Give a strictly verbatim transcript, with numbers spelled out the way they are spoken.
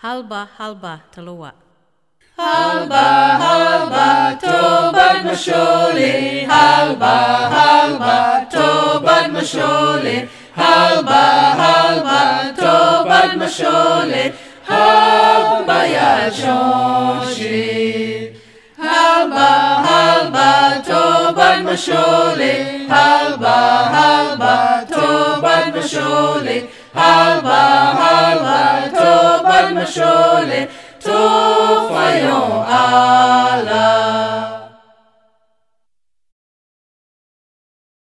Halba halba taloa. Halba halba tobat mashole, halba halba tobat mashole, halba halba tobat mashole, halba yachonshi. Halba halba tobat mashole, halba halba tobat mashole, halba halba tobat mashole. Tov hayon